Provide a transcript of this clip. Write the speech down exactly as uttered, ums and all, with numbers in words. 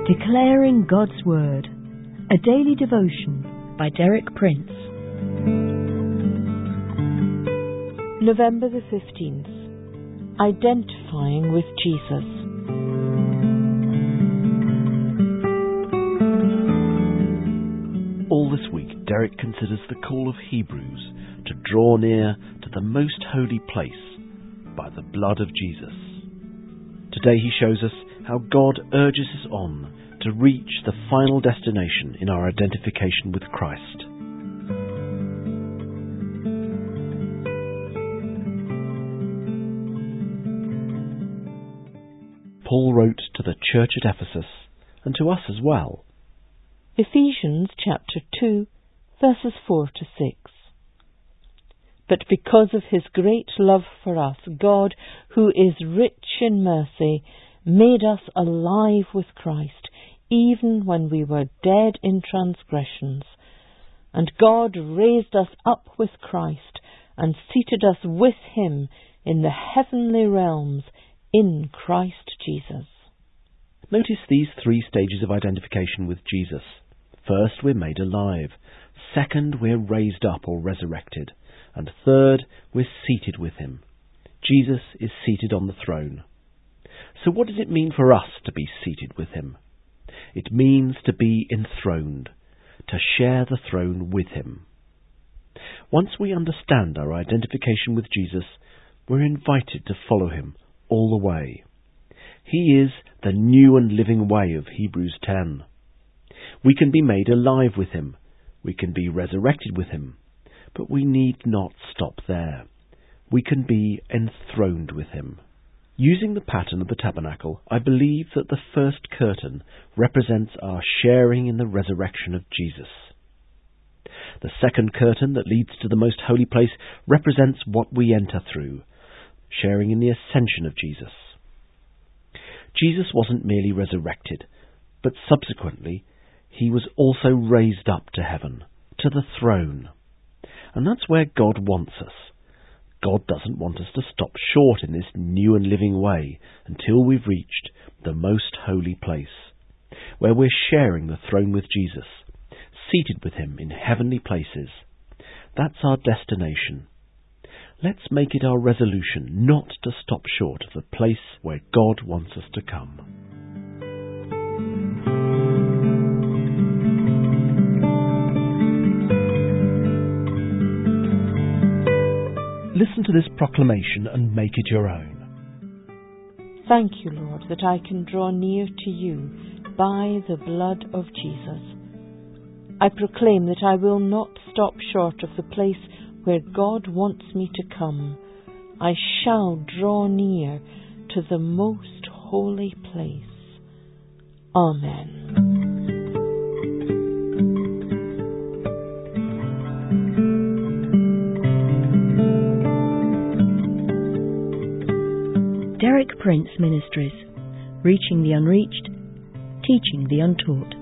Declaring God's Word, a daily devotion by Derek Prince. November the fifteenth. Identifying with Jesus. All this week, Derek considers the call of Hebrews to draw near to the most holy place by the blood of Jesus. Today he shows us how God urges us on to reach the final destination in our identification with Christ. Paul wrote to the church at Ephesus, and to us as well. Ephesians chapter two, verses four to six. But because of his great love for us, God, who is rich in mercy, made us alive with Christ, even when we were dead in transgressions. And God raised us up with Christ, and seated us with him in the heavenly realms, in Christ Jesus. Notice these three stages of identification with Jesus. First, we're made alive. Second, we're raised up or resurrected. And third, we're seated with him. Jesus is seated on the throne. So what does it mean for us to be seated with him? It means to be enthroned, to share the throne with him. Once we understand our identification with Jesus, we're invited to follow him all the way. He is the new and living way of Hebrews ten. We can be made alive with him. We can be resurrected with him. But we need not stop there. We can be enthroned with him. Using the pattern of the tabernacle, I believe that the first curtain represents our sharing in the resurrection of Jesus. The second curtain that leads to the most holy place represents what we enter through, sharing in the ascension of Jesus. Jesus wasn't merely resurrected, but subsequently he was also raised up to heaven, to the throne. And that's where God wants us. God doesn't want us to stop short in this new and living way until we've reached the most holy place, where we're sharing the throne with Jesus, seated with him in heavenly places. That's our destination. Let's make it our resolution not to stop short of the place where God wants us to come. Listen to this proclamation and make it your own. Thank you, Lord, that I can draw near to you by the blood of Jesus. I proclaim that I will not stop short of the place where God wants me to come. I shall draw near to the most holy place. Amen. Derek Prince Ministries, reaching the unreached, teaching the untaught.